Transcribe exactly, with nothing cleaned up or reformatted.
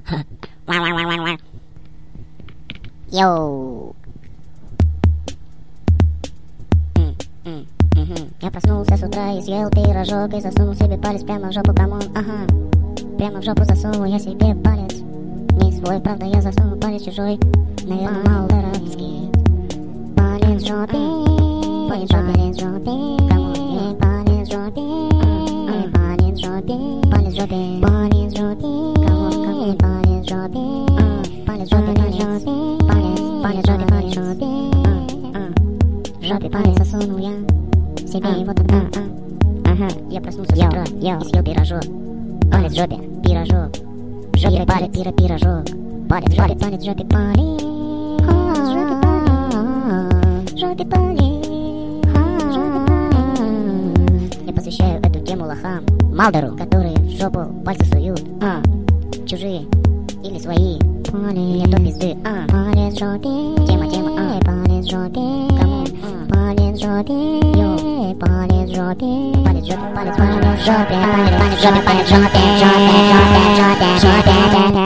Йоу. Я проснулся с утра и съел пирожок и засунул себе палец прямо в жопу, камон, ага. Прямо в жопу засунул я себе палец. Не свой, правда, я засунул палец чужой. Наверное, малдородский. Палец в жопе, палец в жопе, палец в жопе, камон, палец в жопе, палец в жопе, палец в жопе, палец в жопе, камон, камон, палец в жопе, палец в жопе, палец в жопе, палец, палец в жопе, палец в жопе, в жопе палец засунул я себе его тогда, ага, я проснулся с утра и съел пирожок. Палец в жопе, пирожок, в жопе палец, пира, пирожок, палец в жопе, палец в жопе, палец, в жопе палец, в жопе палец, в жопе палец. Я посвящаю эту тему лохам, малдеру, которые в жопу пальцы суют, а, чужие или свои, палец, нету пизды, а, палец в жопе, тема, тема, а, палец в жопе, кому, палец в жопе, йоу, палец в жопе, палец в жопе, палец в жопе, палец в жопе, палец в жопе, палец в жопе, жопе, жопе, жопе, жопе, жопе.